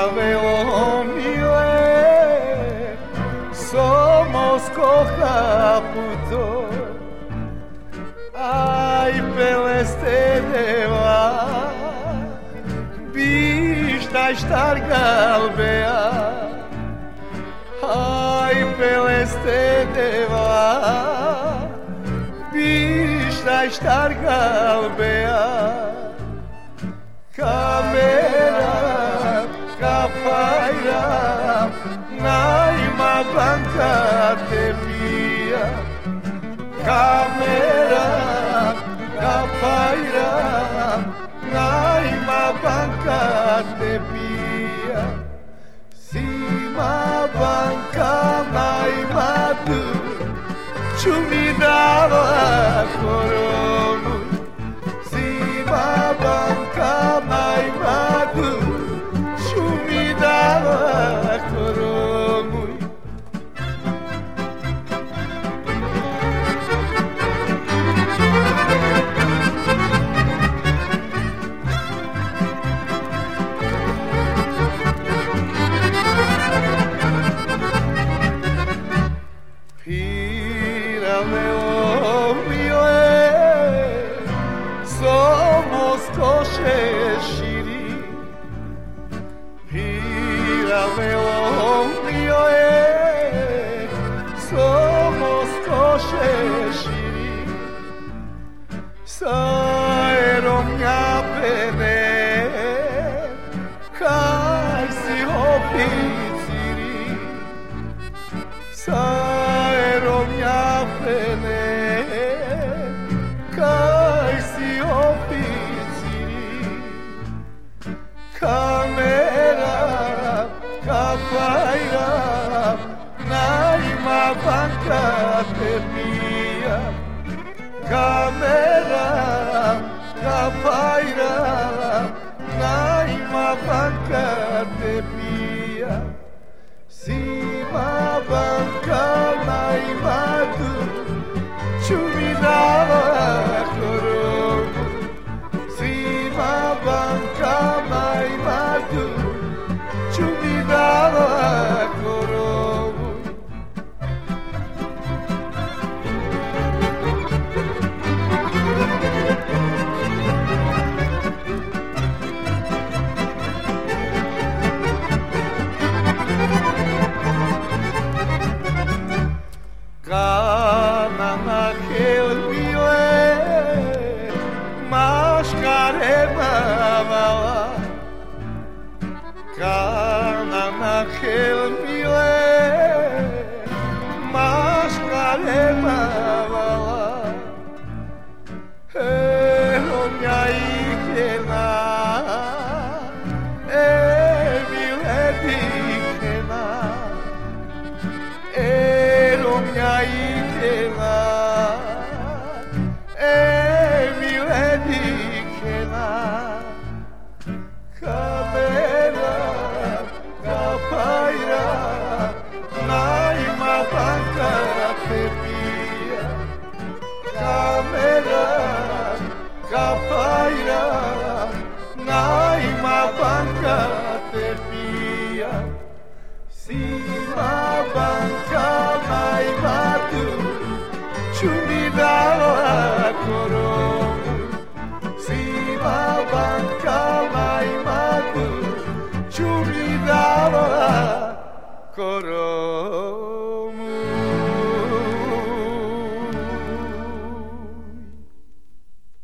Píramelo mile, somos cojaputo. Ai peleste deva, bista estar galbea. Ai peleste deva, bista estar galbea. Camera, capaira, naima banca te pia. Camera, capaira, naima banca te pia. Sima banca naima tu, chumidava coromu. Sima banca naima tu, chumidava coromu. Píramelo mile, somos cochechiri. Píramelo mile, somos cochechiri. Saeron minha pene, cai si hopiziri. Saeron minha pene, cai si hopiziri. Camera, capaira, naima banca te pia. Camera, capaira, naima banca te pia. Sima banca naima tu, chumidava coromu. Sima banca naima tu, chumidava coromu. Cana naquele mile, mascarena vala. Cana naquele mile, mascarena vala. Ero minha ikena, mile dikena. Ero minha ikena, mile dikena. Camera, capaira, naima banca te pia. Camera, capaira, naima banca te pia. Sima banca naima tu, chumidava coromu. Sima banca naima tu, chumidava coromu.